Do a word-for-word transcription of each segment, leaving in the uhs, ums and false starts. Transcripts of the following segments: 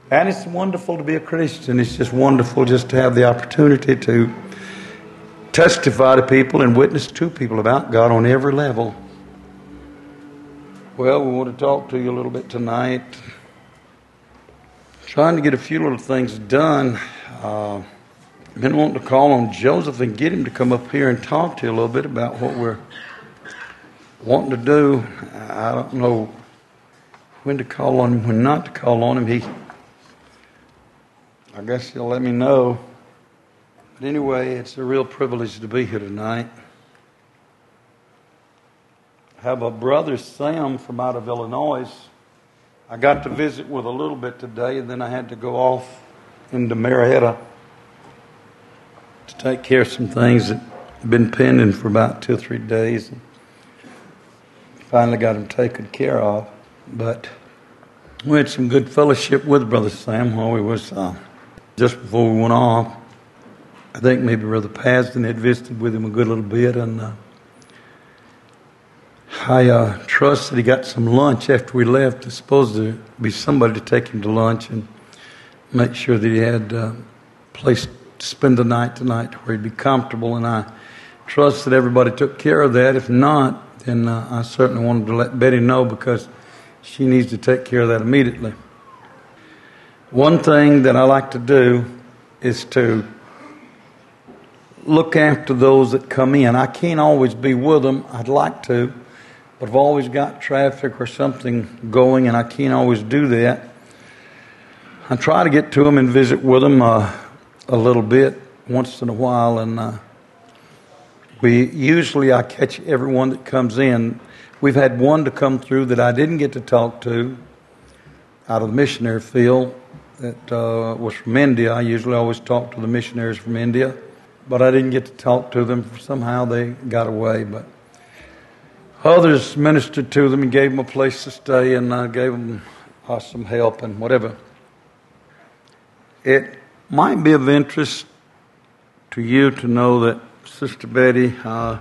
And it's wonderful to be a Christian. It's just wonderful just to have the opportunity to testify to people and witness to people about God on every level. Well, we want to talk to you a little bit tonight. Trying to get a few little things done. Uh, I've been wanting to call on Joseph and get him to come up here and talk to you a little bit about what we're wanting to do. I don't know when to call on him, when not to call on him. He, I guess he'll let me know. But anyway, it's a real privilege to be here tonight. I have a brother, Sam, from out of Illinois. I got to visit with a little bit today, and then I had to go off into Marietta to take care of some things that have been pending for about two or three days. Finally got them taken care of. But we had some good fellowship with Brother Sam while we was uh, just before we went off. I think maybe Brother Pasden had visited with him a good little bit, and uh, I uh, trust that he got some lunch after we left. There's supposed to be somebody to take him to lunch and make sure that he had a place to spend the night tonight where he'd be comfortable, and I trust that everybody took care of that. If not, then uh, I certainly wanted to let Betty know, because she needs to take care of that immediately. One thing that I like to do is to look after those that come in. I can't always be with them. I'd like to, but I've always got traffic or something going, and I can't always do that. I try to get to them and visit with them uh, a little bit once in a while, and uh, we usually I catch everyone that comes in. We've had one to come through that I didn't get to talk to out of the missionary field that uh, was from India. I usually always talk to the missionaries from India, but I didn't get to talk to them. Somehow they got away, but others ministered to them and gave them a place to stay, and I gave them uh, some help and whatever. It might be of interest to you to know that Sister Betty, uh,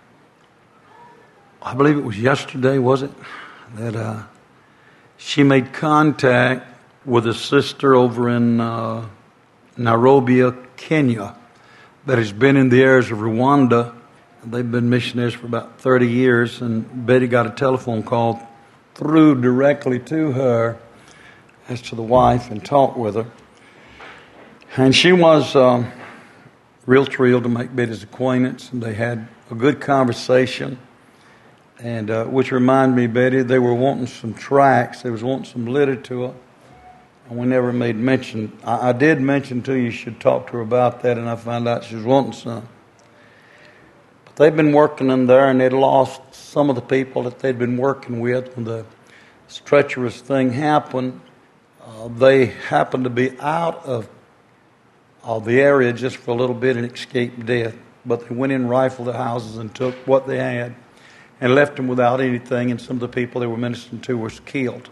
I believe it was yesterday, was it, that uh, she made contact with a sister over in uh, Nairobi, Kenya, that has been in the areas of Rwanda. They've been missionaries for about thirty years, and Betty got a telephone call through directly to her as to the wife and talked with her. And she was um, real thrilled to make Betty's acquaintance, and they had a good conversation. And uh, which reminded me, Betty, they were wanting some tracts. They was wanting some literature, and we never made mention. I, I did mention to you you should talk to her about that, and I found out she was wanting some. But they've been working in there, and they'd lost some of the people that they'd been working with when the treacherous thing happened. Uh, they happened to be out of of the area just for a little bit and escaped death. But they went in, rifled the houses, and took what they had and left them without anything, and some of the people they were ministering to were killed.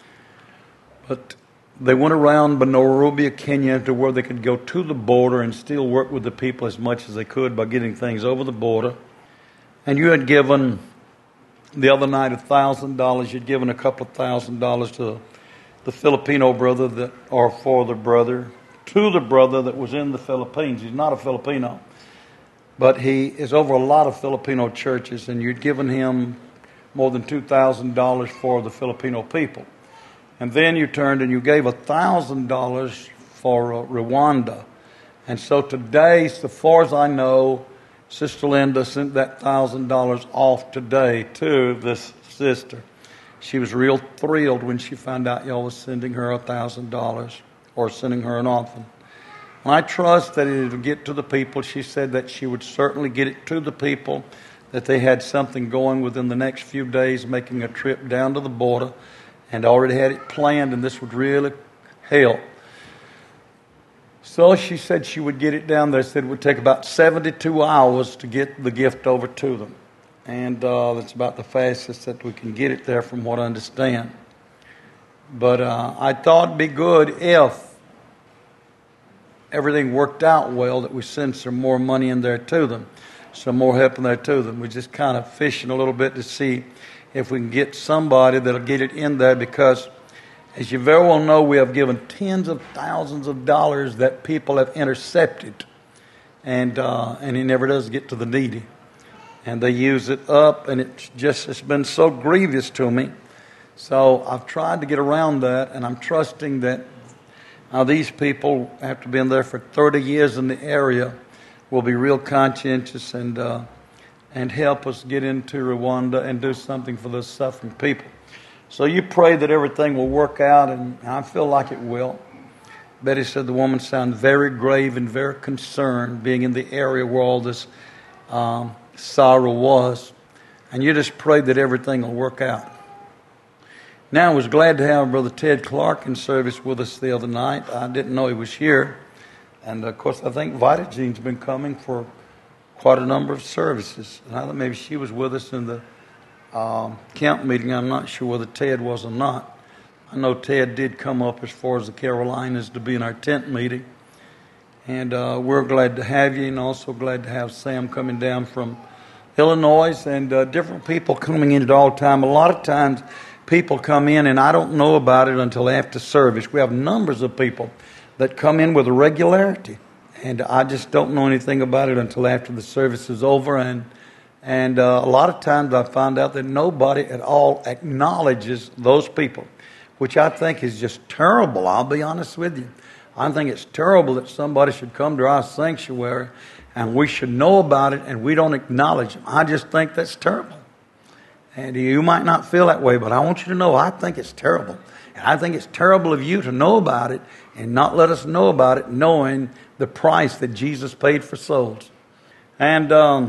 But they went around Nairobi, Kenya, to where they could go to the border and still work with the people as much as they could by getting things over the border. And you had given the other night a thousand dollars. You'd given a couple of thousand dollars to the Filipino brother that, or for the brother, to the brother that was in the Philippines. He's not a Filipino, but he is over a lot of Filipino churches, and you'd given him more than two thousand dollars for the Filipino people. And then you turned and you gave one thousand dollars for uh, Rwanda. And so today, so far as I know, Sister Linda sent that one thousand dollars off today to this sister. She was real thrilled when she found out y'all was sending her one thousand dollars. Or sending her an offering. And I trust that it will get to the people. She said that she would certainly get it to the people, that they had something going within the next few days, making a trip down to the border, and already had it planned, and this would really help. So she said she would get it down there. Said it would take about seventy-two hours to get the gift over to them. And uh, that's about the fastest that we can get it there from what I understand. But uh, I thought it'd be good if everything worked out well, that we send some more money in there to them, some more help in there to them. We're just kind of fishing a little bit to see if we can get somebody that'll get it in there, because As you very well know, we have given tens of thousands of dollars that people have intercepted, and uh, and it never does get to the needy. And they use it up, and it's just it's been so grievous to me. So I've tried to get around that, and I'm trusting that uh, these people, after being there for thirty years in the area, will be real conscientious and uh, and help us get into Rwanda and do something for those suffering people. So you pray that everything will work out, and I feel like it will. Betty said the woman sounded very grave and very concerned, being in the area where all this um, sorrow was. And you just pray that everything will work out. Now, I was glad to have Brother Ted Clark in service with us the other night. I didn't know he was here. And, of course, I think Vitagene's been coming for quite a number of services. And I thought maybe she was with us in the um, camp meeting. I'm not sure whether Ted was or not. I know Ted did come up as far as the Carolinas to be in our tent meeting. And uh, we're glad to have you, and also glad to have Sam coming down from Illinois, and uh, different people coming in at all time. A lot of times people come in, and I don't know about it until after service. We have numbers of people that come in with a regularity, and I just don't know anything about it until after the service is over. And and uh, a lot of times I find out that nobody at all acknowledges those people, which I think is just terrible. I'll be honest with you. I think it's terrible that somebody should come to our sanctuary and we should know about it and we don't acknowledge them. I just think that's terrible. And you might not feel that way, but I want you to know I think it's terrible. And I think it's terrible of you to know about it and not let us know about it, knowing the price that Jesus paid for souls. And um,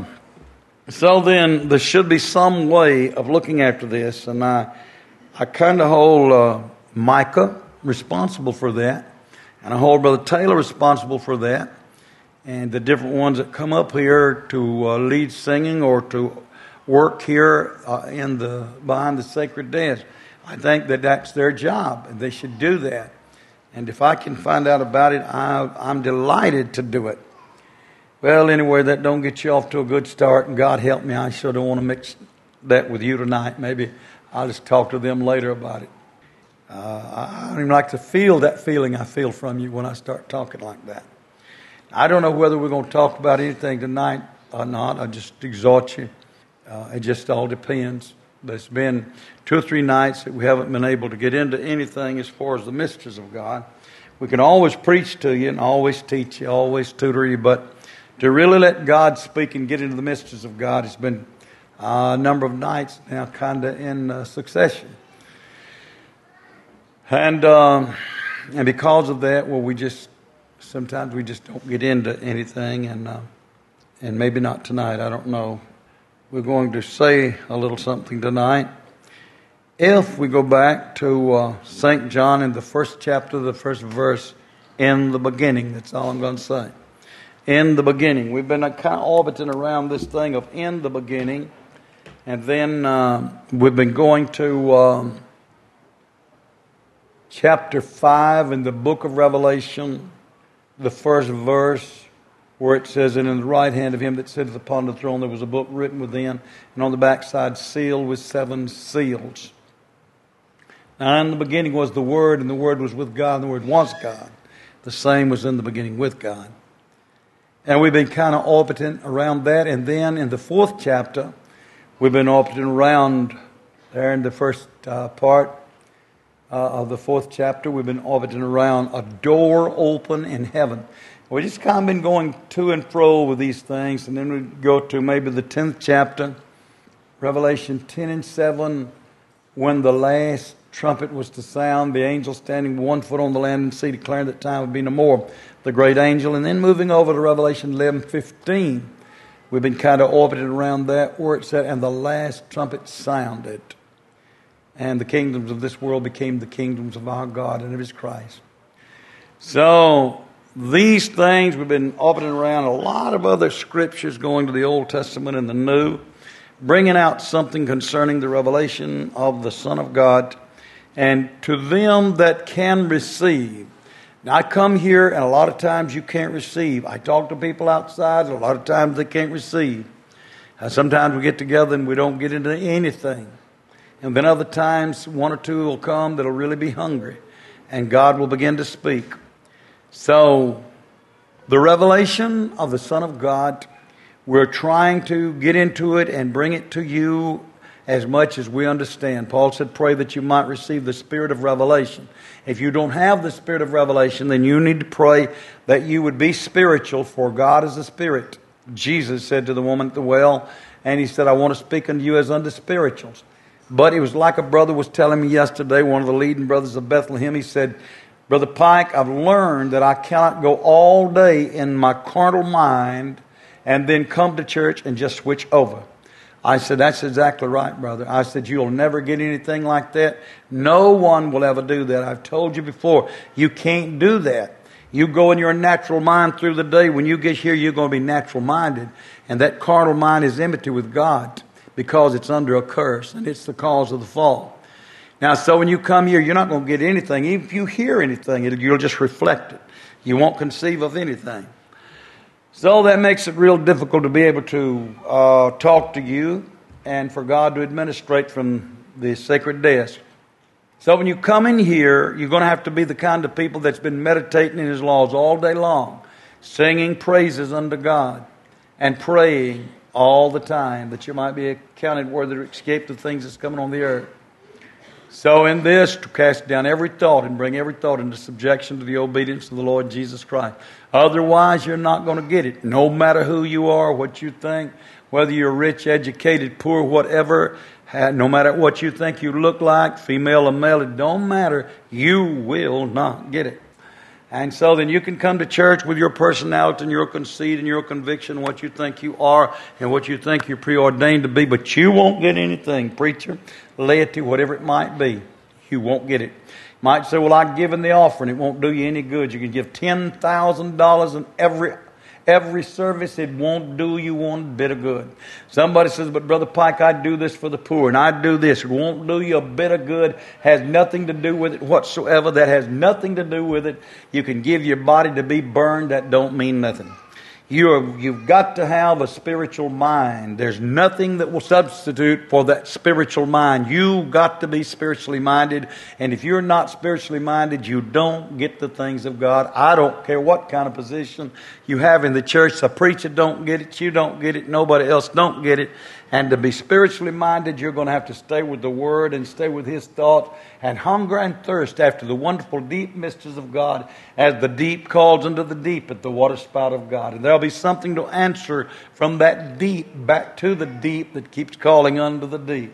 so then there should be some way of looking after this. And I, I kind of hold uh, Micah responsible for that. And I hold Brother Taylor responsible for that. And the different ones that come up here to uh, lead singing or to work here uh, in the behind the sacred desk. I think that that's their job, and they should do that. And if I can find out about it, I, I'm delighted to do it. Well, anyway, that don't get you off to a good start, and God help me, I sure don't want to mix that with you tonight. Maybe I'll just talk to them later about it. Uh, I don't even like to feel that feeling I feel from you when I start talking like that. I don't know whether we're going to talk about anything tonight or not. I just exhort you. Uh, it just all depends. There's been two or three nights that we haven't been able to get into anything as far as the mysteries of God. We can always preach to you and always teach you, always tutor you, but to really let God speak and get into the mysteries of God has been uh, a number of nights now kind of in uh, succession. And um, and because of that, well, we just, sometimes we just don't get into anything, and uh, and maybe not tonight, I don't know. We're going to say a little something tonight. If we go back to uh, Saint John in the first chapter, the first verse, in the beginning, that's all I'm going to say. In the beginning. We've been kind of orbiting around this thing of in the beginning, and then uh, we've been going to um, chapter five in the book of Revelation, the first verse, where it says, and in the right hand of him that sitteth upon the throne there was a book written within, and on the backside sealed with seven seals. Now in the beginning was the Word, and the Word was with God, and the Word was God. The same was in the beginning with God. And we've been kind of orbiting around that, and then in the fourth chapter, we've been orbiting around there in the first uh, part uh, of the fourth chapter, we've been orbiting around a door open in heaven. We just kind of been going to and fro with these things, and then we go to maybe the tenth chapter, Revelation ten and seven, when the last trumpet was to sound, the angel standing one foot on the land and sea, declaring that time would be no more, the great angel. And then moving over to Revelation eleven fifteen, we've been kind of orbiting around that, where it said, and the last trumpet sounded, and the kingdoms of this world became the kingdoms of our God and of his Christ. So these things, we've been orbiting around a lot of other scriptures going to the Old Testament and the New, bringing out something concerning the revelation of the Son of God, and to them that can receive. Now, I come here, and a lot of times you can't receive. I talk to people outside, and a lot of times they can't receive. Uh, sometimes we get together and we don't get into anything. And then other times, one or two will come that'll really be hungry. And God will begin to speak. So, the revelation of the Son of God, we're trying to get into it and bring it to you as much as we understand. Paul said, pray that you might receive the spirit of revelation. If you don't have the spirit of revelation, then you need to pray that you would be spiritual, for God is a spirit. Jesus said to the woman at the well, and he said, I want to speak unto you as unto spirituals. But it was like a brother was telling me yesterday, one of the leading brothers of Bethlehem. He said, Brother Pike, I've learned that I cannot go all day in my carnal mind and then come to church and just switch over. I said, that's exactly right, brother. I said, you'll never get anything like that. No one will ever do that. I've told you before, you can't do that. You go in your natural mind through the day. When you get here, you're going to be natural minded. And that carnal mind is enmity with God because it's under a curse, and it's the cause of the fall. Now, so when you come here, you're not going to get anything. Even if you hear anything, you'll just reflect it. You won't conceive of anything. So that makes it real difficult to be able to uh, talk to you and for God to administrate from the sacred desk. So when you come in here, you're going to have to be the kind of people that's been meditating in His laws all day long, singing praises unto God, and praying all the time that you might be accounted worthy to escape the things that's coming on the earth. So in this, to cast down every thought and bring every thought into subjection to the obedience of the Lord Jesus Christ. Otherwise, you're not going to get it. No matter who you are, what you think, whether you're rich, educated, poor, whatever, no matter what you think you look like, female or male, it don't matter. You will not get it. And so then you can come to church with your personality and your conceit and your conviction, what you think you are and what you think you're preordained to be, but you won't get anything, preacher, laity, whatever it might be. You won't get it. You might say, well, I've given the offering. It won't do you any good. You can give ten thousand dollars in every Every service, it won't do you one bit of good. Somebody says, but Brother Pike, I do this for the poor, and I do this. It won't do you a bit of good. Has nothing to do with it whatsoever. That has nothing to do with it. You can give your body to be burned. That don't mean nothing. You're, you've got to have a spiritual mind. There's nothing that will substitute for that spiritual mind. You've got to be spiritually minded. And if you're not spiritually minded, you don't get the things of God. I don't care what kind of position you have in the church. The preacher don't get it. You don't get it. Nobody else don't get it. And to be spiritually minded, you're going to have to stay with the Word and stay with His thought and hunger and thirst after the wonderful deep mysteries of God as the deep calls into the deep at the water spout of God. And there'll be something to answer from that deep back to the deep that keeps calling unto the deep.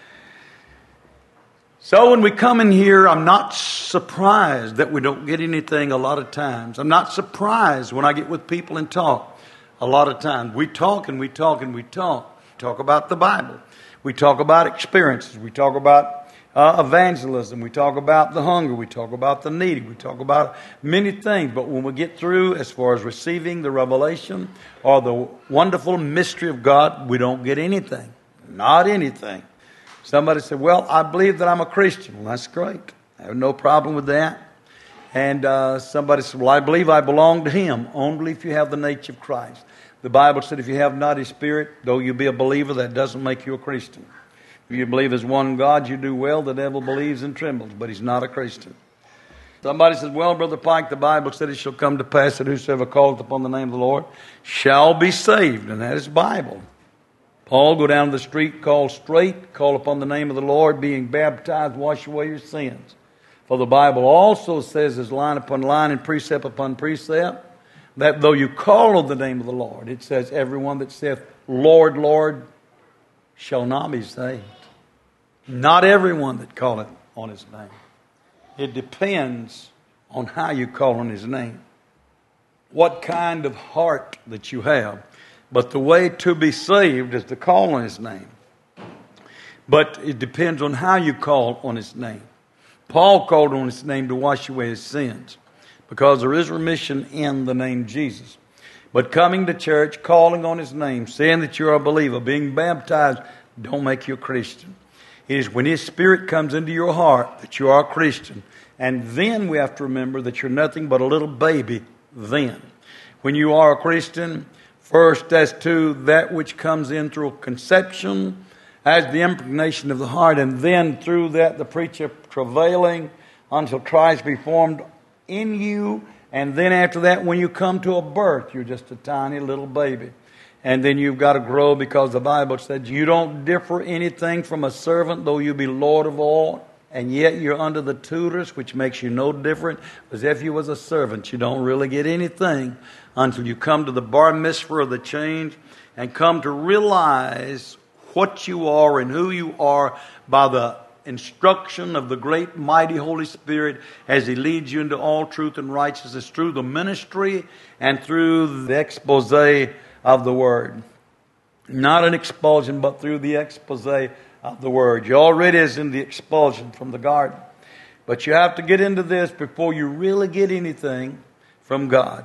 So when we come in here, I'm not surprised that we don't get anything a lot of times. I'm not surprised when I get with people and talk a lot of times. We talk and we talk and we talk. We talk about the Bible. We talk about experiences. We talk about uh, evangelism. We talk about the hunger. We talk about the needy. We talk about many things. But when we get through as far as receiving the revelation or the wonderful mystery of God, we don't get anything. Not anything. Somebody said, well, I believe that I'm a Christian. Well, that's great. I have no problem with that. And uh, somebody said, well, I believe I belong to Him, only if you have the nature of Christ. The Bible said if you have not His Spirit, though you be a believer, that doesn't make you a Christian. If you believe there's one God, you do well. The devil believes and trembles, but he's not a Christian. Somebody says, well, Brother Pike, the Bible said it shall come to pass that whosoever calleth upon the name of the Lord shall be saved. And that is Bible. Paul, go down to the street, call straight, call upon the name of the Lord, being baptized, wash away your sins. For the Bible also says, as line upon line and precept upon precept, that though you call on the name of the Lord, it says, everyone that saith, Lord, Lord, shall not be saved. Not everyone that calleth on His name. It depends on how you call on His name. What kind of heart that you have. But the way to be saved is to call on His name. But it depends on how you call on His name. Paul called on His name to wash away his sins, because there is remission in the name Jesus. But coming to church, calling on His name, saying that you're a believer, being baptized, don't make you a Christian. It is when His Spirit comes into your heart that you are a Christian. And then we have to remember that you're nothing but a little baby then. When you are a Christian, first as to that which comes in through conception, as the impregnation of the heart, and then through that the preacher travailing until Christ be formed in you, and then after that when you come to a birth, you're just a tiny little baby. And then you've got to grow, because the Bible said you don't differ anything from a servant, though you be Lord of all, and yet you're under the tutors, which makes you no different. As if you was a servant, you don't really get anything until you come to the bar mitzvah of the change and come to realize what you are and who you are by the instruction of the great mighty Holy Spirit as He leads you into all truth and righteousness through the ministry and through the expose of the Word. Not an expulsion, but through the expose of the Word. You already is in the expulsion from the garden. But you have to get into this before you really get anything from God.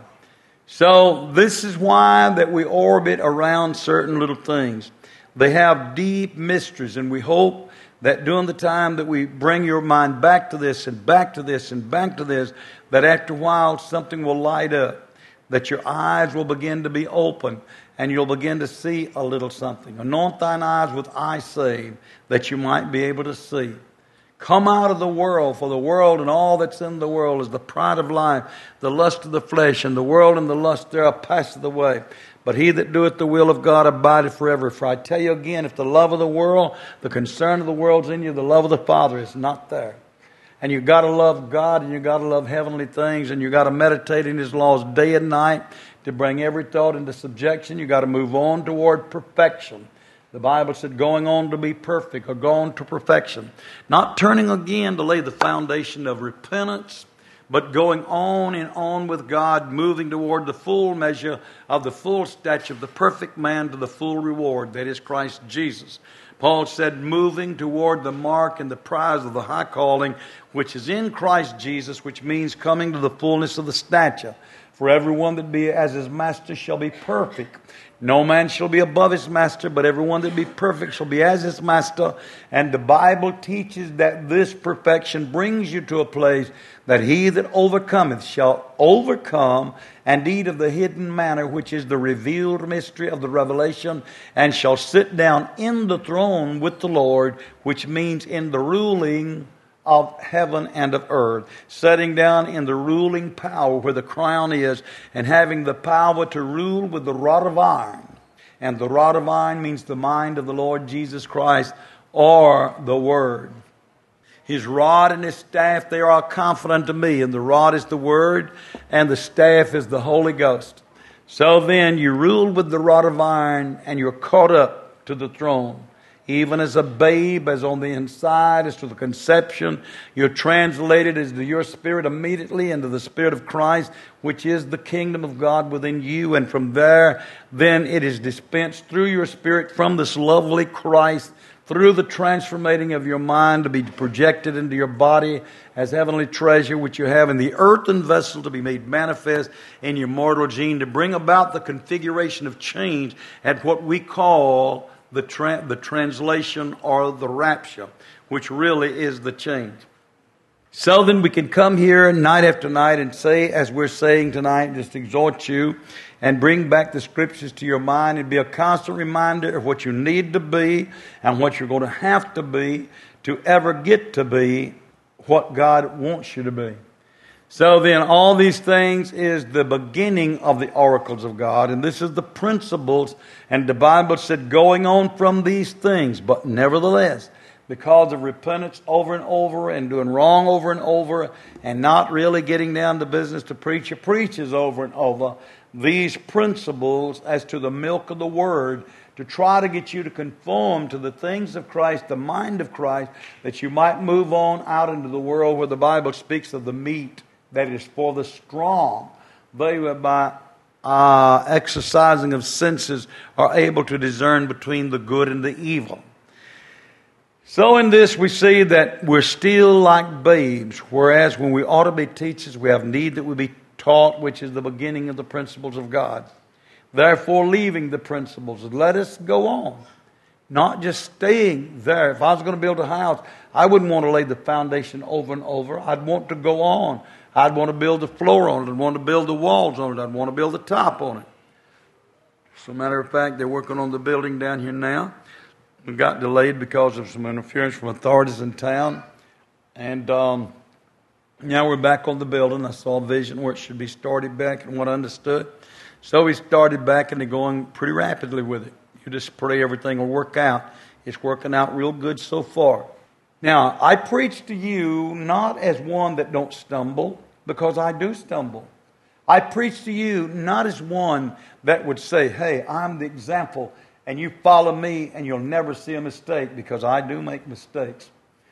So this is why that we orbit around certain little things. They have deep mysteries, and we hope that during the time that we bring your mind back to this and back to this and back to this, that after a while something will light up, that your eyes will begin to be open, and you'll begin to see a little something. Anoint thine eyes with eye salve, that you might be able to see. Come out of the world, for the world and all that's in the world is the pride of life, the lust of the flesh, and the world and the lust thereof passeth away. But he that doeth the will of God abideth forever. For I tell you again, if the love of the world, the concern of the world's in you, the love of the Father is not there. And you've got to love God, and you've got to love heavenly things, and you've got to meditate in His laws day and night to bring every thought into subjection. You've got to move on toward perfection. The Bible said going on to be perfect, or going to perfection. Not turning again to lay the foundation of repentance, but going on and on with God, moving toward the full measure of the full stature of the perfect man to the full reward, that is Christ Jesus. Paul said, moving toward the mark and the prize of the high calling, which is in Christ Jesus, which means coming to the fullness of the stature. For everyone that be as his master shall be perfect. No man shall be above his master, but everyone that be perfect shall be as his master. And the Bible teaches that this perfection brings you to a place that he that overcometh shall overcome and eat of the hidden manna, which is the revealed mystery of the revelation, and shall sit down in the throne with the Lord, which means in the ruling of heaven and of earth, setting down in the ruling power where the crown is, and having the power to rule with the rod of iron. And the rod of iron means the mind of the Lord Jesus Christ, or the Word. His rod and His staff, they are confident to me. And the rod is the Word, and the staff is the Holy Ghost. So then you rule with the rod of iron, and you're caught up to the throne. Even as a babe, as on the inside, as to the conception, you're translated as to your spirit immediately into the Spirit of Christ, which is the kingdom of God within you. And from there, then it is dispensed through your spirit from this lovely Christ, through the transformating of your mind to be projected into your body as heavenly treasure, which you have in the earthen vessel to be made manifest in your mortal gene, to bring about the configuration of change at what we call The, tra- the translation or the rapture, which really is the change. So then we can come here night after night and say, as we're saying tonight, just exhort you and bring back the Scriptures to your mind and be a constant reminder of what you need to be and what you're going to have to be to ever get to be what God wants you to be. So then all these things is the beginning of the oracles of God. And this is the principles. And the Bible said going on from these things. But nevertheless, because of repentance over and over and doing wrong over and over and not really getting down to business to preach your preaches over and over, these principles as to the milk of the Word to try to get you to conform to the things of Christ, the mind of Christ, that you might move on out into the world where the Bible speaks of the meat that is for the strong. They were by uh, exercising of senses are able to discern between the good and the evil. So in this we see that we're still like babes, whereas when we ought to be teachers, we have need that we be taught, which is the beginning of the principles of God. Therefore, leaving the principles, let us go on. Not just staying there. If I was going to build a house, I wouldn't want to lay the foundation over and over. I'd want to go on. I'd want to build the floor on it. I'd want to build the walls on it. I'd want to build the top on it. As a matter of fact, they're working on the building down here now. We got delayed because of some interference from authorities in town. And um, now we're back on the building. I saw a vision where it should be started back and what I understood. So we started back and they're going pretty rapidly with it. You just pray everything will work out. It's working out real good so far. Now, I preach to you not as one that don't stumble, because I do stumble. I preach to you not as one that would say, hey, I'm the example, and you follow me and you'll never see a mistake, because I do make mistakes.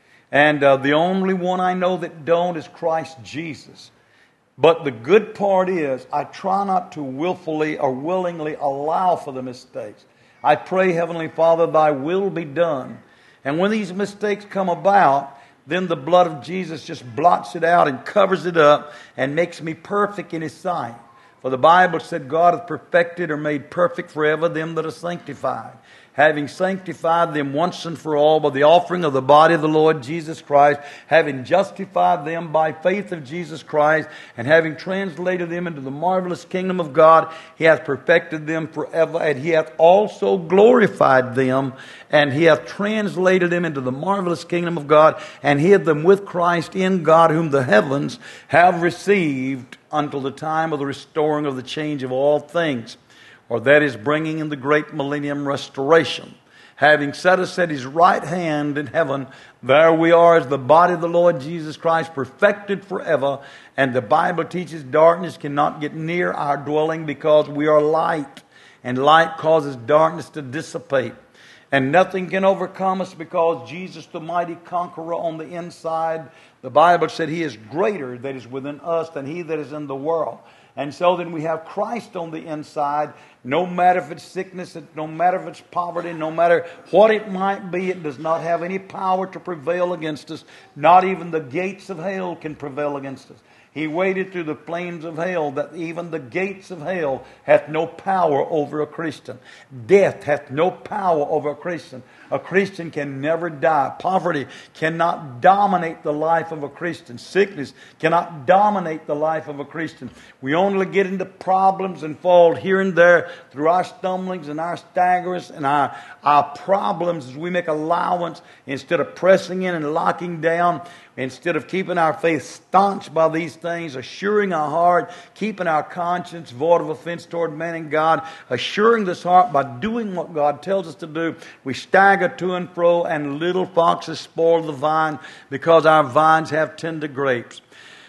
And uh, the only one I know that don't is Christ Jesus. But the good part is I try not to willfully or willingly allow for the mistakes. I pray, Heavenly Father, thy will be done. And when these mistakes come about, then the blood of Jesus just blots it out and covers it up and makes me perfect in His sight. For the Bible said, God hath perfected or made perfect forever them that are sanctified, having sanctified them once and for all by the offering of the body of the Lord Jesus Christ, having justified them by faith of Jesus Christ, and having translated them into the marvelous kingdom of God, He hath perfected them forever, and He hath also glorified them, and He hath translated them into the marvelous kingdom of God, and hid them with Christ in God, whom the heavens have received until the time of the restoring of the change of all things, or that is bringing in the great millennium restoration. Having set us at His right hand in heaven, there we are as the body of the Lord Jesus Christ, perfected forever. And the Bible teaches darkness cannot get near our dwelling, because we are light, and light causes darkness to dissipate. And nothing can overcome us, because Jesus, the mighty conqueror on the inside, the Bible said He is greater that is within us than he that is in the world. And so then we have Christ on the inside. No matter if it's sickness, no matter if it's poverty, no matter what it might be, it does not have any power to prevail against us. Not even the gates of hell can prevail against us. He waded through the flames of hell, that even the gates of hell hath no power over a Christian. Death hath no power over a Christian. A Christian can never die. Poverty cannot dominate the life of a Christian. Sickness cannot dominate the life of a Christian. We only get into problems and fall here and there through our stumblings and our staggerings and our, our problems as we make allowance instead of pressing in and locking down. Instead of keeping our faith staunch by these things, assuring our heart, keeping our conscience void of offense toward man and God, assuring this heart by doing what God tells us to do, we stagger to and fro, and little foxes spoil the vine, because our vines have tender grapes.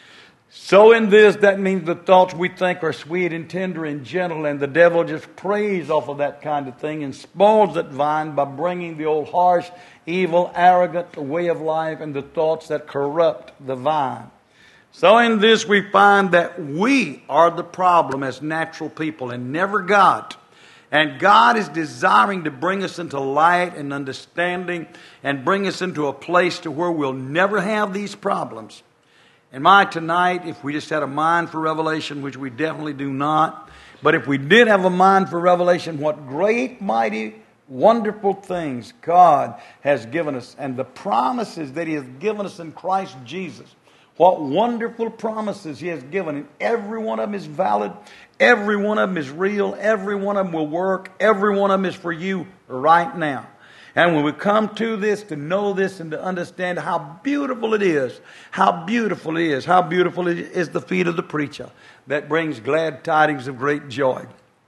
So in this, that means the thoughts we think are sweet and tender and gentle, and the devil just preys off of that kind of thing and spoils that vine by bringing the old harsh, evil, arrogant way of life and the thoughts that corrupt the vine. So in this we find that we are the problem as natural people and never God. And God is desiring to bring us into light and understanding and bring us into a place to where we'll never have these problems. And my tonight, if we just had a mind for revelation, which we definitely do not, but if we did have a mind for revelation, what great, mighty, wonderful things God has given us, and the promises that He has given us in Christ Jesus. What wonderful promises He has given, and every one of them is valid, every one of them is real, every one of them will work, every one of them is for you right now. And when we come to this, to know this and to understand how beautiful it is, how beautiful it is, how beautiful it is the feet of the preacher that brings glad tidings of great joy.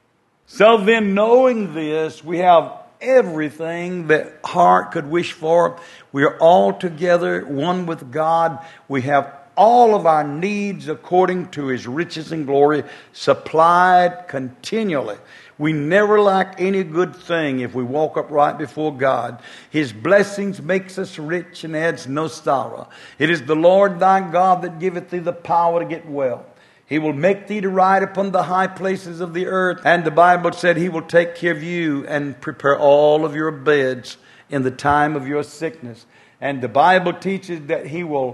So then, knowing this, we have everything that heart could wish for. We are all together, one with God. We have all of our needs according to His riches and glory supplied continually. We never lack any good thing if we walk upright before God. His blessings makes us rich and adds no sorrow. It is the Lord thy God that giveth thee the power to get well. He will make thee to ride upon the high places of the earth. And the Bible said He will take care of you and prepare all of your beds in the time of your sickness. And the Bible teaches that He will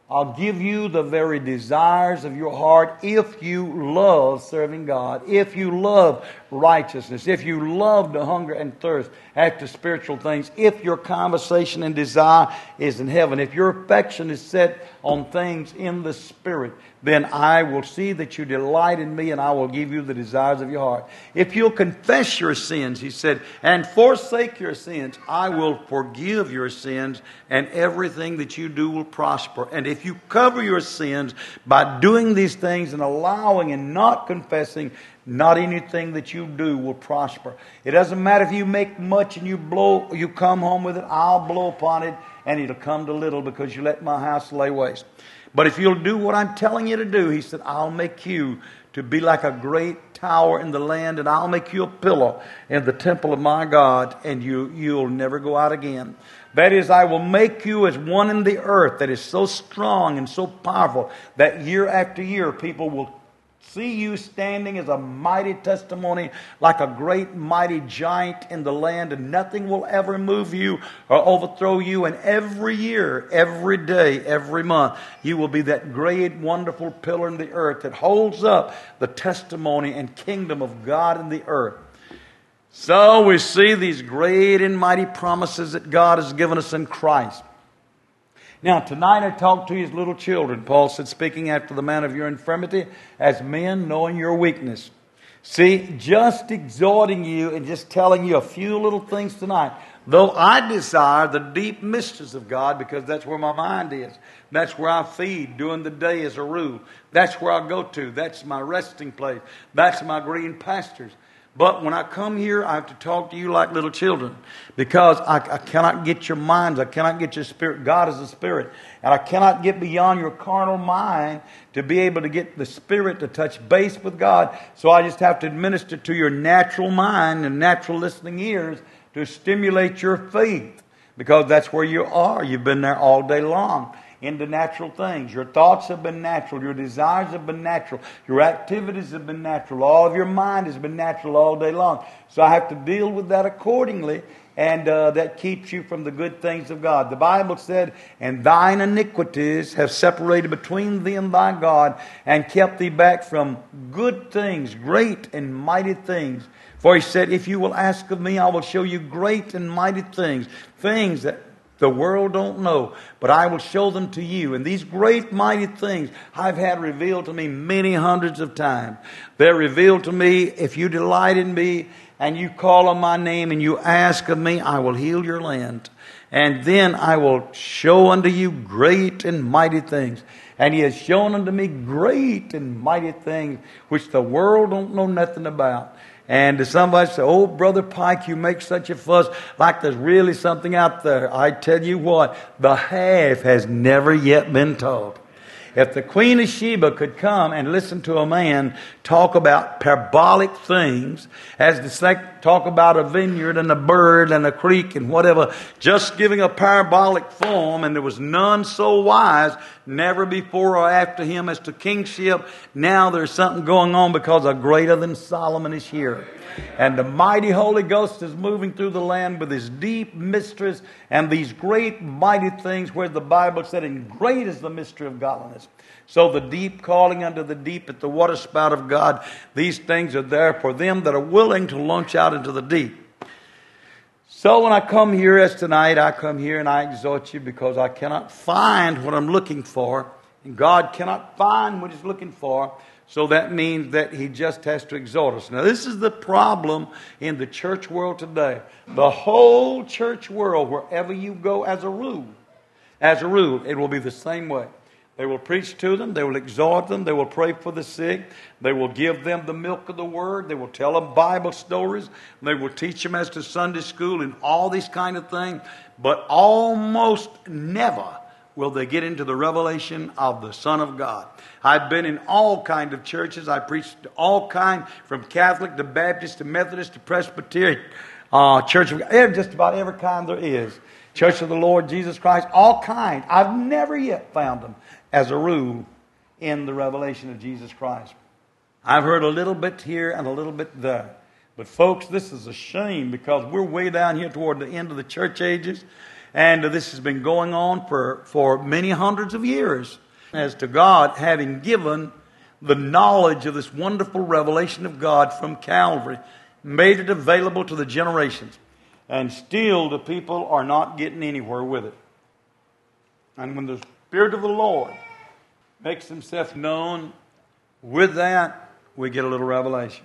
I'll give you the very desires of your heart if you love serving God, if you love righteousness, if you love to hunger and thirst after spiritual things, if your conversation and desire is in heaven, if your affection is set on things in the Spirit, then I will see that you delight in me and I will give you the desires of your heart. If you'll confess your sins, he said, and forsake your sins, I will forgive your sins and everything that you do will prosper. And if you cover your sins by doing these things and allowing and not confessing, not anything that you do will prosper. It doesn't matter if you make much and you blow, you come home with it, I'll blow upon it and it'll come to little because you let my house lay waste. But if you'll do what I'm telling you to do, he said, I'll make you to be like a great tower in the land, and I'll make you a pillar in the temple of my God, and you, you'll never go out again. That is, I will make you as one in the earth that is so strong and so powerful that year after year people will see you standing as a mighty testimony, like a great mighty giant in the land, and nothing will ever move you or overthrow you. And every year, every day, every month, you will be that great, wonderful pillar in the earth that holds up the testimony and kingdom of God in the earth. So we see these great and mighty promises that God has given us in Christ. Now, tonight I talk to you as little children. Paul said, speaking after the manner of your infirmity, as men knowing your weakness. See, just exhorting you and just telling you a few little things tonight. Though I desire the deep mysteries of God, because that's where my mind is. That's where I feed during the day as a rule. That's where I go to. That's my resting place. That's my green pastures. But when I come here, I have to talk to you like little children, because I, I cannot get your minds. I cannot get your spirit. God is a spirit. And I cannot get beyond your carnal mind to be able to get the spirit to touch base with God. So I just have to administer to your natural mind and natural listening ears to stimulate your faith, because that's where you are. You've been there all day long. Into natural things. Your thoughts have been natural. Your desires have been natural. Your activities have been natural. All of your mind has been natural all day long. So I have to deal with that accordingly, and uh, that keeps you from the good things of God. The Bible said, and thine iniquities have separated between thee and thy God, and kept thee back from good things, great and mighty things. For he said, if you will ask of me, I will show you great and mighty things, things that the world don't know, but I will show them to you. And these great mighty things I've had revealed to me many hundreds of times. They're revealed to me. If you delight in me and you call on my name and you ask of me, I will heal your land. And then I will show unto you great and mighty things. And he has shown unto me great and mighty things which the world don't know nothing about. And somebody say, oh, Brother Pike, you make such a fuss like there's really something out there. I tell you what, the half has never yet been told. If the Queen of Sheba could come and listen to a man talk about parabolic things, as the sec- talk about a vineyard and a bird and a creek and whatever, just giving a parabolic form, and there was none so wise, never before or after him as to kingship. Now there's something going on, because a greater than Solomon is here. And the mighty Holy Ghost is moving through the land with his deep mysteries and these great mighty things, where the Bible said, and great is the mystery of godliness. So the deep calling unto the deep at the waterspout of God, these things are there for them that are willing to launch out into the deep. So when I come here as tonight, I come here and I exhort you, because I cannot find what I'm looking for, and God cannot find what he's looking for. So that means that he just has to exhort us. Now, this is the problem in the church world today. The whole church world, wherever you go, as a rule, as a rule, it will be the same way. They will preach to them. They will exhort them. They will pray for the sick. They will give them the milk of the Word. They will tell them Bible stories. They will teach them as to Sunday school and all these kind of things. But almost never will they get into the revelation of the Son of God. I've been in all kinds of churches. I preached to all kinds, from Catholic to Baptist to Methodist to Presbyterian, uh, Church of God, just about every kind there is. Church of the Lord Jesus Christ, all kinds. I've never yet found them, as a rule, in the revelation of Jesus Christ. I've heard a little bit here and a little bit there. But folks, this is a shame, because we're way down here toward the end of the church ages. And this has been going on for, for many hundreds of years. As to God having given the knowledge of this wonderful revelation of God from Calvary, made it available to the generations. And still the people are not getting anywhere with it. And when the Spirit of the Lord makes himself known, with that we get a little revelation.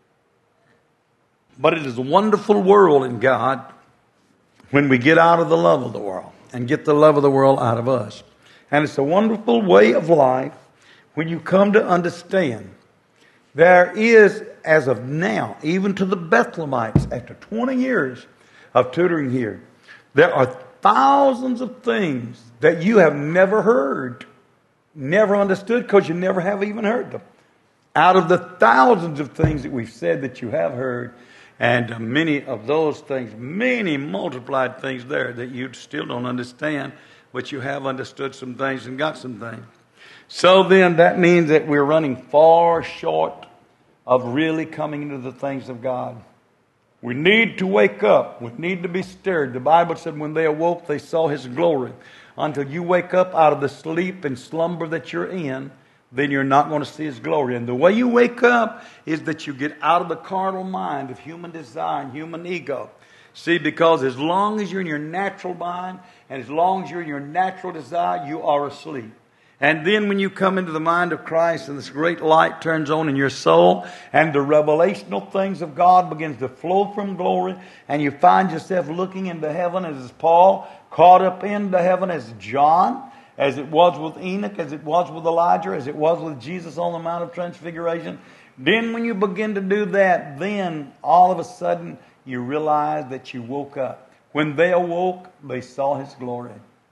But it is a wonderful world in God when we get out of the love of the world and get the love of the world out of us. And it's a wonderful way of life when you come to understand there is, as of now, even to the Bethlehemites, after twenty years of tutoring here, there are thousands of things that you have never heard, never understood, because you never have even heard them. Out of the thousands of things that we've said that you have heard, and many of those things, many multiplied things there that you still don't understand, but you have understood some things and got some things. So then that means that we're running far short of really coming into the things of God. We need to wake up. We need to be stirred. The Bible said when they awoke, they saw His glory. Until you wake up out of the sleep and slumber that you're in, then you're not going to see His glory. And the way you wake up is that you get out of the carnal mind of human desire and human ego. See, because as long as you're in your natural mind and as long as you're in your natural desire, you are asleep. And then when you come into the mind of Christ and this great light turns on in your soul and the revelational things of God begins to flow from glory and you find yourself looking into heaven as Paul, caught up into heaven as John, as it was with Enoch, as it was with Elijah, as it was with Jesus on the Mount of Transfiguration. Then when you begin to do that, then all of a sudden you realize that you woke up. When they awoke, they saw His glory.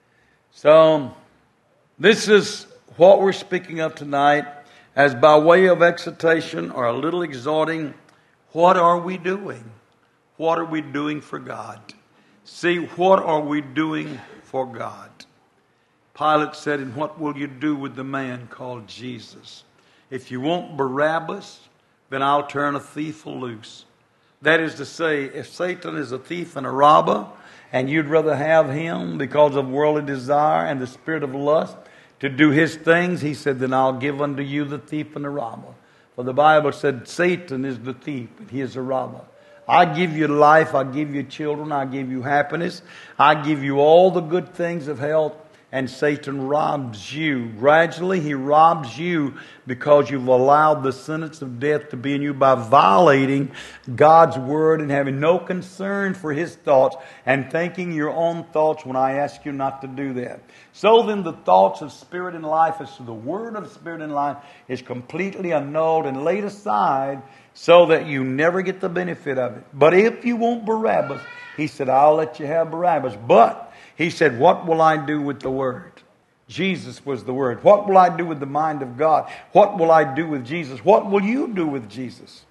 So this is what we're speaking of tonight as by way of exhortation or a little exhorting. What are we doing? What are we doing for God? See, what are we doing for God? Pilate said, and what will you do with the man called Jesus? If you want Barabbas, then I'll turn a thief loose. That is to say, if Satan is a thief and a robber, and you'd rather have him because of worldly desire and the spirit of lust to do his things, he said, then I'll give unto you the thief and the robber. For the Bible said, Satan is the thief, and he is a robber. I give you life, I give you children, I give you happiness, I give you all the good things of health, and Satan robs you. Gradually, he robs you because you've allowed the sentence of death to be in you by violating God's word and having no concern for his thoughts and thinking your own thoughts when I ask you not to do that. So then the thoughts of spirit and life as to the word of spirit and life is completely annulled and laid aside so that you never get the benefit of it. But if you want Barabbas, he said, I'll let you have Barabbas. But he said, what will I do with the Word? Jesus was the Word. What will I do with the mind of God? What will I do with Jesus? What will you do with Jesus?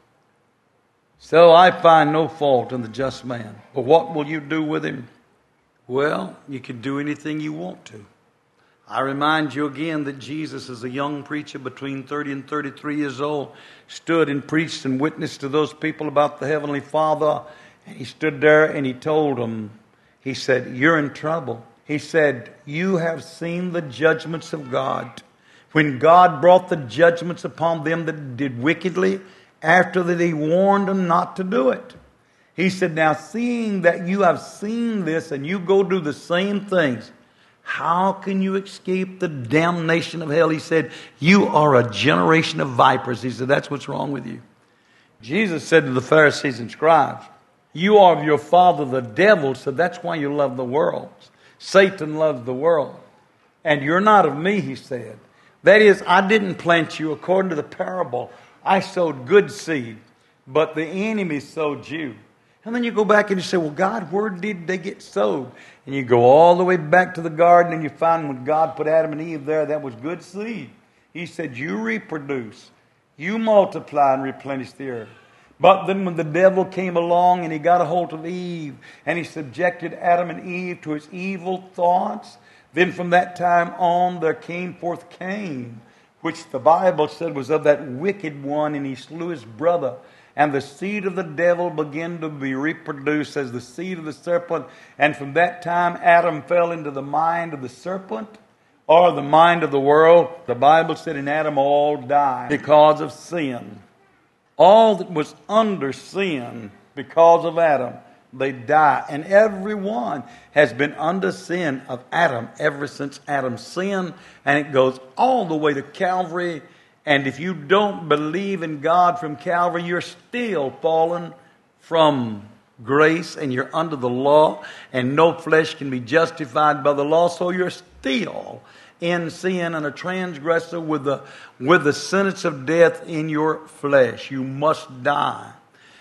So I find no fault in the just man. But what will you do with him? Well, you can do anything you want to. I remind you again that Jesus, as a young preacher between thirty and thirty-three years old, stood and preached and witnessed to those people about the Heavenly Father. And he stood there and he told them, he said, you're in trouble. He said, you have seen the judgments of God. When God brought the judgments upon them that did wickedly, after that he warned them not to do it. He said, now seeing that you have seen this and you go do the same things, how can you escape the damnation of hell? He said, you are a generation of vipers. He said, that's what's wrong with you. Jesus said to the Pharisees and scribes, you are of your father the devil, so that's why you love the world. Satan loves the world. And you're not of me, he said. That is, I didn't plant you according to the parable. I sowed good seed, but the enemy sowed you. And then you go back and you say, well, God, where did they get sowed? And you go all the way back to the garden and you find when God put Adam and Eve there, that was good seed. He said, you reproduce, you multiply and replenish the earth. But then when the devil came along and he got a hold of Eve and he subjected Adam and Eve to his evil thoughts, then from that time on there came forth Cain, which the Bible said was of that wicked one, and he slew his brother. and the seed of the devil began to be reproduced as the seed of the serpent. And from that time, Adam fell into the mind of the serpent, or the mind of the world. The Bible said in Adam all died because of sin. All that was under sin because of Adam, they die. And everyone has been under sin of Adam ever since Adam sinned. And it goes all the way to Calvary. And if you don't believe in God from Calvary, you're still fallen from grace and you're under the law. And no flesh can be justified by the law. So you're still in sin and a transgressor with the, with the sentence of death in your flesh. You must die.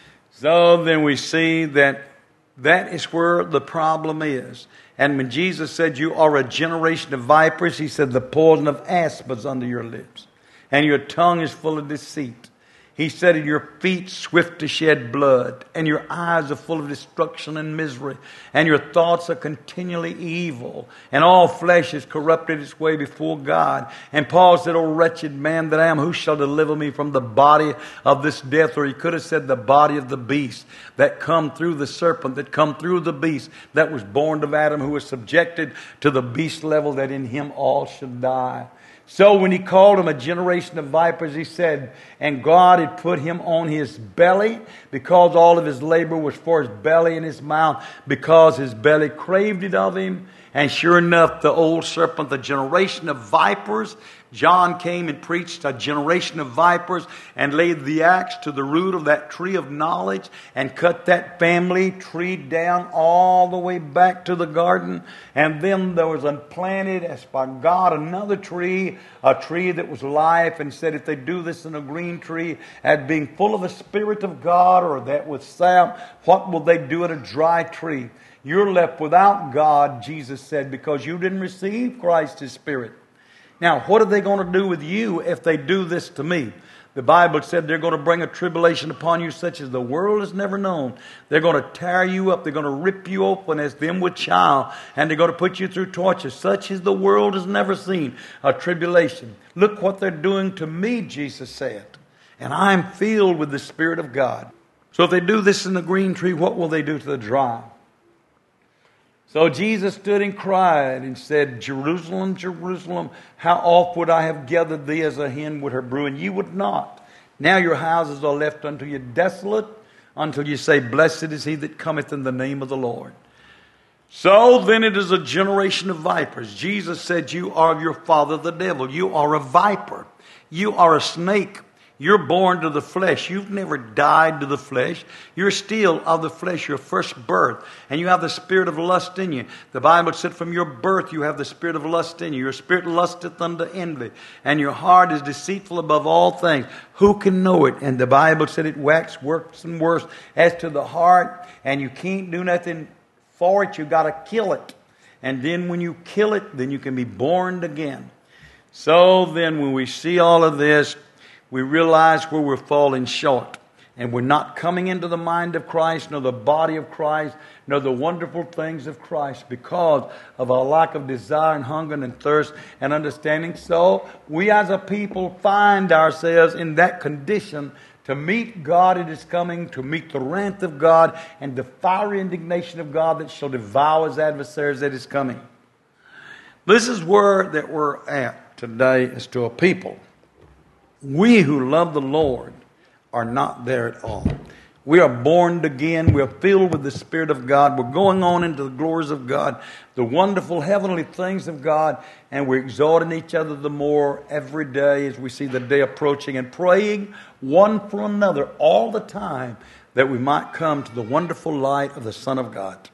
So then we see that that is where the problem is. And when Jesus said you are a generation of vipers, he said the poison of asp is under your lips, and your tongue is full of deceit. He said, your feet swift to shed blood, and your eyes are full of destruction and misery, and your thoughts are continually evil, and all flesh is corrupted its way before God. And Paul said, O wretched man that I am, who shall deliver me from the body of this death? Or he could have said the body of the beast that come through the serpent, that come through the beast that was born of Adam, who was subjected to the beast level, that in him all should die. So when he called him a generation of vipers, he said, and God had put him on his belly, because all of his labor was for his belly and his mouth, because his belly craved it of him. And sure enough, the old serpent, the generation of vipers, John came and preached a generation of vipers and laid the axe to the root of that tree of knowledge and cut that family tree down all the way back to the garden. And then there was planted, as by God, another tree, a tree that was life, and said if they do this in a green tree, as being full of the Spirit of God, or that with sap, what will they do at a dry tree? You're left without God, Jesus said, because you didn't receive Christ's Spirit. Now, what are they going to do with you if they do this to me? The Bible said they're going to bring a tribulation upon you such as the world has never known. They're going to tear you up. They're going to rip you open as them with child. And they're going to put you through torture such as the world has never seen. A tribulation. Look what they're doing to me, Jesus said. And I'm filled with the Spirit of God. So if they do this in the green tree, what will they do to the dry? So Jesus stood and cried and said, Jerusalem, Jerusalem, how oft would I have gathered thee as a hen would her brood, and ye would not. Now your houses are left unto you desolate, until you say, blessed is he that cometh in the name of the Lord. So then it is a generation of vipers. Jesus said, you are of your father the devil. You are a viper. You are a snake. You're born to the flesh. You've never died to the flesh. You're still of the flesh, your first birth. And you have the spirit of lust in you. The Bible said from your birth you have the spirit of lust in you. Your spirit lusteth unto envy. And your heart is deceitful above all things. Who can know it? And the Bible said it waxes worse and worse as to the heart. And you can't do nothing for it. You've got to kill it. And then when you kill it, then you can be born again. So then when we see all of this, we realize where we're falling short. And we're not coming into the mind of Christ, nor the body of Christ, nor the wonderful things of Christ, because of our lack of desire and hunger and thirst and understanding. So we as a people find ourselves in that condition to meet God at His coming, to meet the wrath of God and the fiery indignation of God that shall devour His adversaries at His coming. This is where that we're at today as to a people. We who love the Lord are not there at all. We are born again. We are filled with the Spirit of God. We're going on into the glories of God, the wonderful heavenly things of God, and we're exalting each other the more every day as we see the day approaching, and praying one for another all the time that we might come to the wonderful light of the Son of God.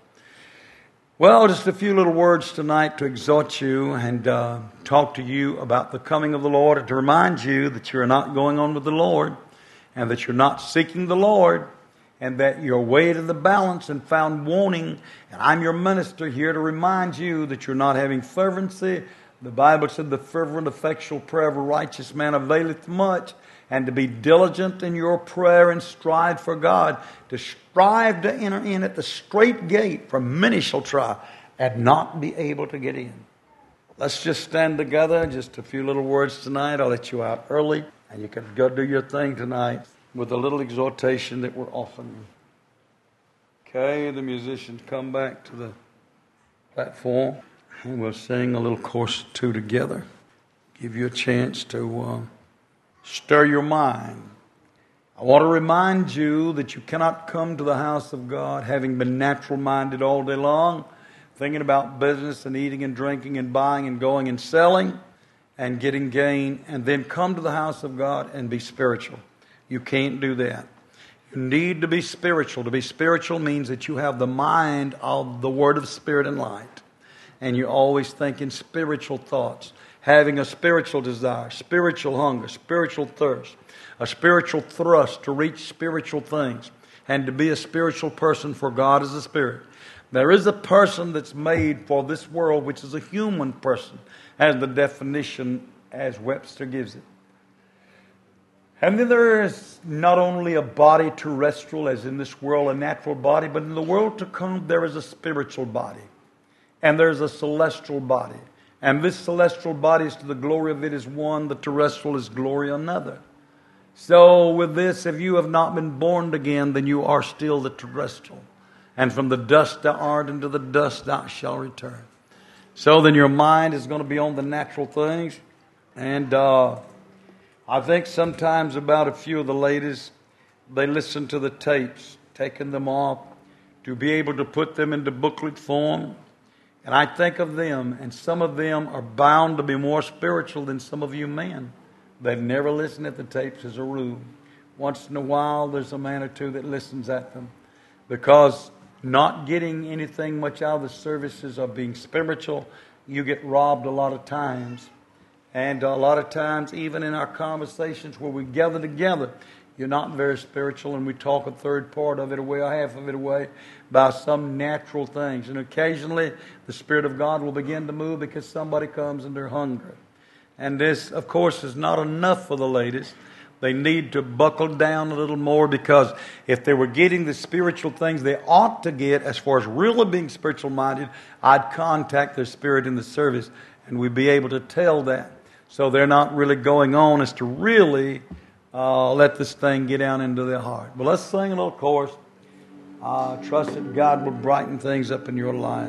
Well, just a few little words tonight to exhort you and uh, talk to you about the coming of the Lord, and to remind you that you're not going on with the Lord, and that you're not seeking the Lord, and that you're weighed in the balance and found wanting. And I'm your minister here to remind you that you're not having fervency. The Bible said the fervent, effectual prayer of a righteous man availeth much. And to be diligent in your prayer and strive for God. To strive to enter in at the straight gate, for many shall try and not be able to get in. Let's just stand together. Just a few little words tonight. I'll let you out early, and you can go do your thing tonight. with a little exhortation that we're offering you. Okay, the musicians come back to the platform, and we'll sing a little chorus or two together. Give you a chance to uh, stir your mind. I want to remind you that you cannot come to the house of God having been natural-minded all day long, thinking about business and eating and drinking and buying and going and selling and getting gain, and then come to the house of God and be spiritual. You can't do that. You need to be spiritual. To be spiritual means that you have the mind of the Word of Spirit and light. And you're always thinking spiritual thoughts, having a spiritual desire, spiritual hunger, spiritual thirst, a spiritual thrust to reach spiritual things, and to be a spiritual person, for God is a spirit. There is a person that's made for this world, which is a human person, as the definition as Webster gives it. And then there is not only a body terrestrial, as in this world, a natural body, but in the world to come, there is a spiritual body. And there's a celestial body. And this celestial body is to the glory of it is one, the terrestrial is glory another. So with this, if you have not been born again, then you are still the terrestrial. And from the dust thou art, and to the dust thou shalt return. So then your mind is going to be on the natural things. And uh, I think sometimes about a few of the ladies, they listen to the tapes, taking them off to be able to put them into booklet form. And I think of them, and some of them are bound to be more spiritual than some of you men. They've never listened at the tapes as a rule. Once in a while, there's a man or two that listens at them. Because not getting anything much out of the services of being spiritual, you get robbed a lot of times. And a lot of times, even in our conversations where we gather together, you're not very spiritual, and we talk a third part of it away, or half of it away, by some natural things. And occasionally, the Spirit of God will begin to move because somebody comes and they're hungry. And this, of course, is not enough for the ladies. They need to buckle down a little more, because if they were getting the spiritual things they ought to get, as far as really being spiritual minded, I'd contact their spirit in the service, and we'd be able to tell that. So they're not really going on as to really uh, let this thing get down into their heart. But let's sing a little chorus. I uh, trust that God will brighten things up in your life.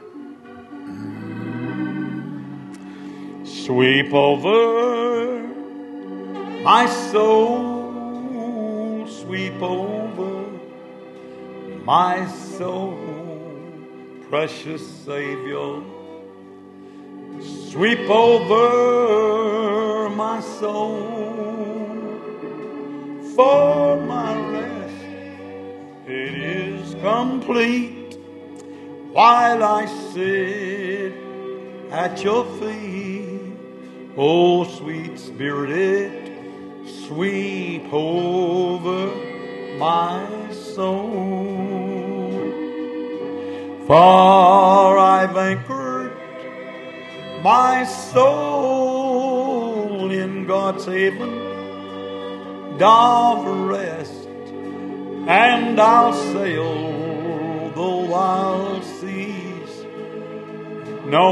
Sweep over my soul, sweep over my soul, precious Savior. Sweep over my soul, for my rest it is complete, while I sit at your feet. Oh, sweet Spirit, sweep over my soul. For I've anchored my soul in God's haven of rest, and I'll sail the wild seas no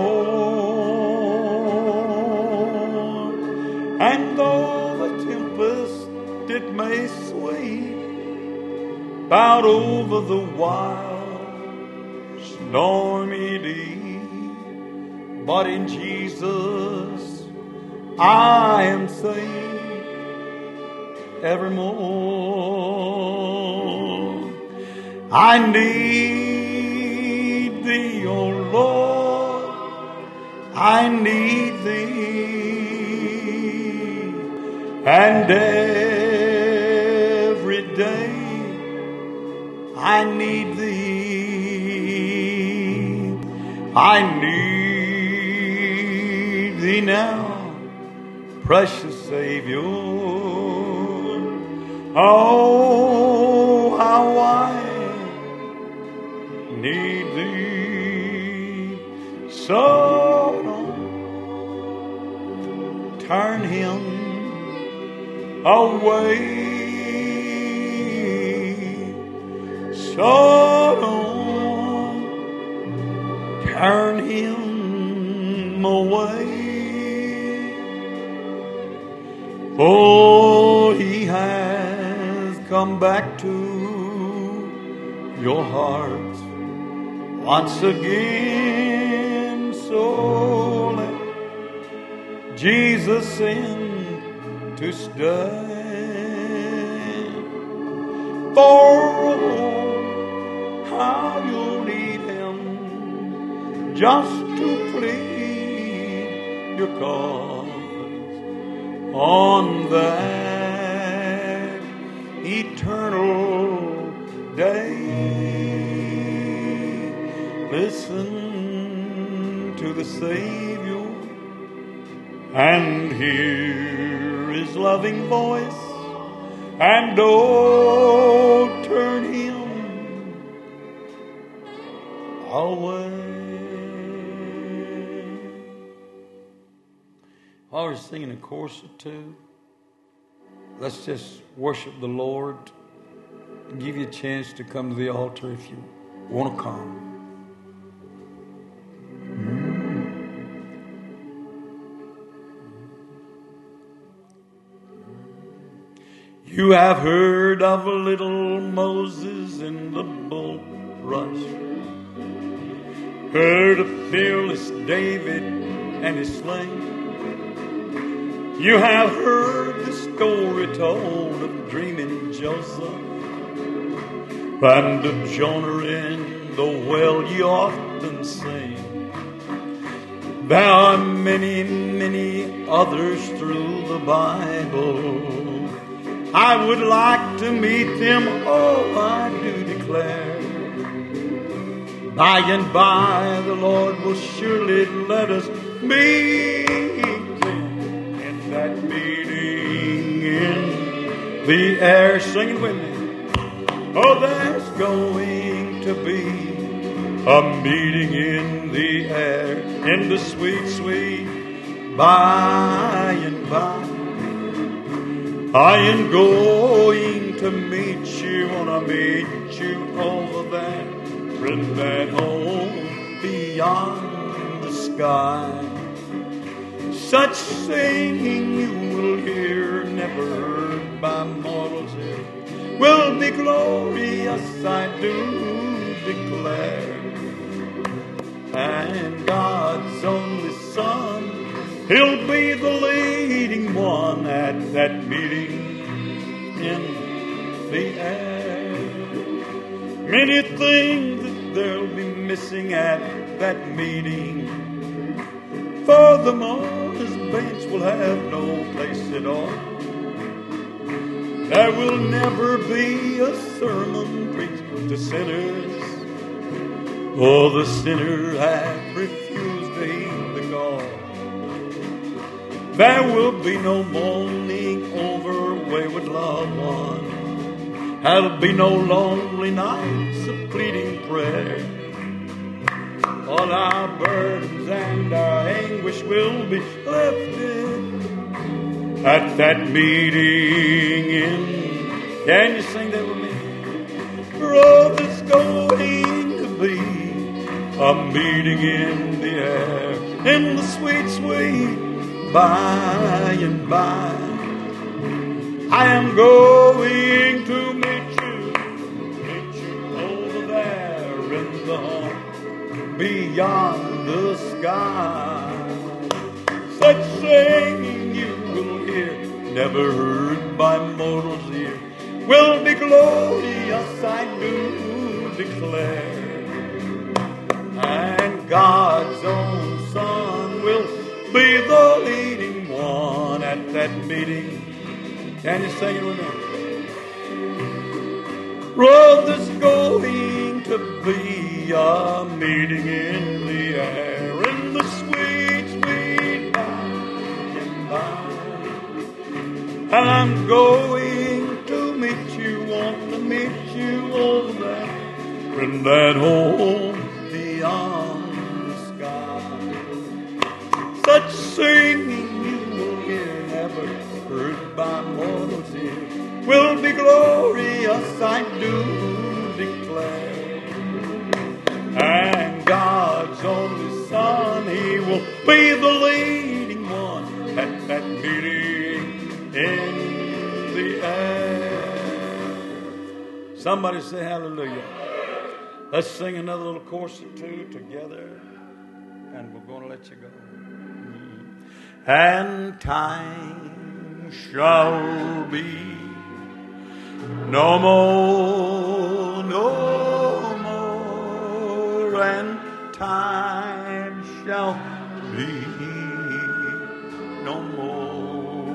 more. And though the tempest it may sweep out over the wild stormy deep, but in Jesus I am safe evermore. I need thee, O Lord, I need thee, and every day I need thee. I need thee now, precious Savior. Oh, how I need thee. So don't turn him away. So don't turn him away. For he has come back to your heart once again. So let Jesus in to stay. For oh, how you'll need Him just to plead your cause on that eternal day. Listen to the Savior and hear His loving voice, and don't turn Him away. While we're singing a chorus or two, let's just worship the Lord and give you a chance to come to the altar if you want to come. You have heard of little Moses in the bulrush, heard of fearless David and his sling. You have heard the story told of dreaming Joseph and of Jonah in the well you often sing. There are many, many others through the Bible. I would like to meet them, oh, I do declare. By and by the Lord will surely let us meet in that meeting in the air. Sing it with me. Oh, there's going to be a meeting in the air, in the sweet, sweet by and by. I am going to meet you, wanna meet you over there, in that home beyond the sky. Such singing you will hear, never heard by mortals here, will be glorious, I do declare. And God's only Son, He'll be the leading one at that meeting in the air. Many things that they'll be missing at that meeting. Furthermore, His bench will have no place at all. There will never be a sermon preached to sinners, or the sinner hath refused to heed the call. There will be no mourning over wayward loved one. There'll be no lonely nights of pleading prayer. All our burdens and our anguish will be lifted at that meeting in. Can you sing that with me? Oh, there's going to be a meeting in the air, in the sweet, sweet by and by. I am going to meet you, meet you over there in the home beyond the sky. Such singing you will hear, never heard by mortals ear, will be glorious, I do declare. And God's own Son will be the leading one at that meeting. Can you sing it with me? Oh, there's going to be a meeting in the air, in the sweet, sweet by and by. And I'm going to meet you, want to meet you over there, in that home beyond the sky. Such singing you will hear, never heard by mortals ear, will be glorious, I do declare. And God's only Son, He will be the leading one at that meeting in the air. Somebody say hallelujah. Let's sing another little chorus or two together, and we're going to let you go. And time shall be no more, no more, and time shall be no more.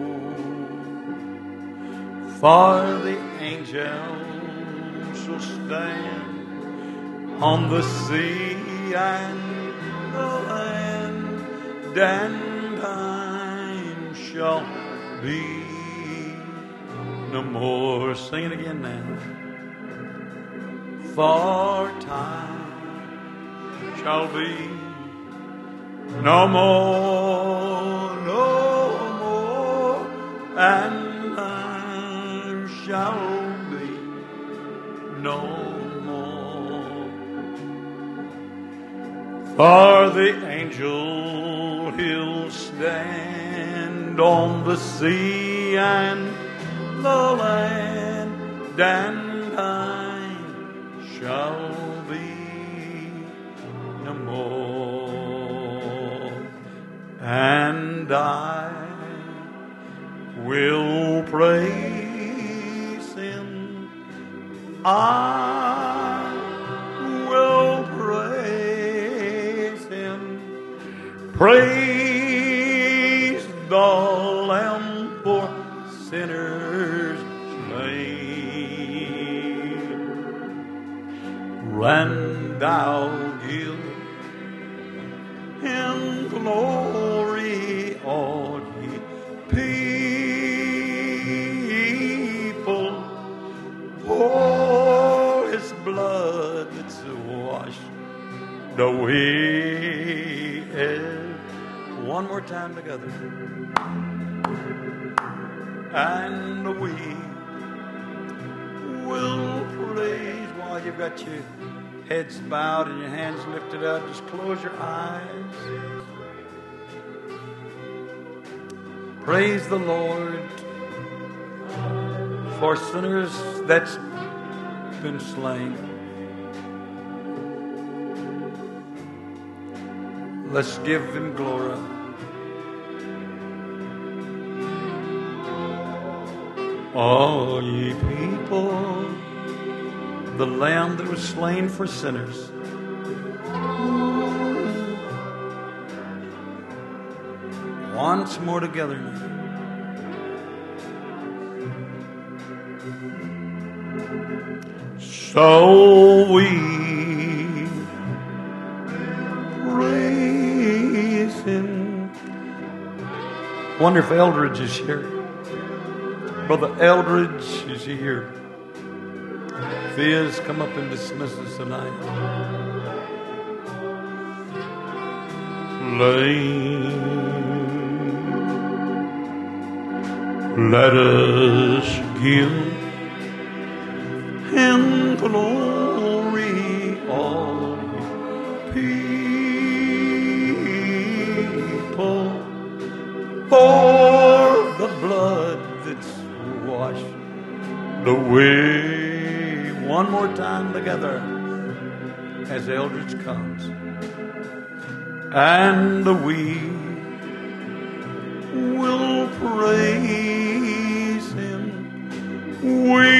For the angels will stand on the sea and the land, and time shall be no more. Sing it again now. For time shall be no more, no more, and time shall be no more. For the angel he'll stand on the sea and the land, and time shall be no more. And I will praise him. I will praise him. Praise the Lamb for sinners slain. And I'll give him glory, all ye people, for his blood that's washed away. One more time together. And we will praise. While you've got your heads bowed and your hands lifted up, just close your eyes. Praise the Lord for sinners that's been slain. Let's give him glory. All ye people, the Lamb that was slain for sinners. Once more together now. So we praise him. Wonder if Eldridge is here. Brother Eldridge is here. If he is, come up and dismiss us tonight. Let us give him glory, all people, for the blood that's washed away. One more time together as Eldridge comes. And we will praise him. We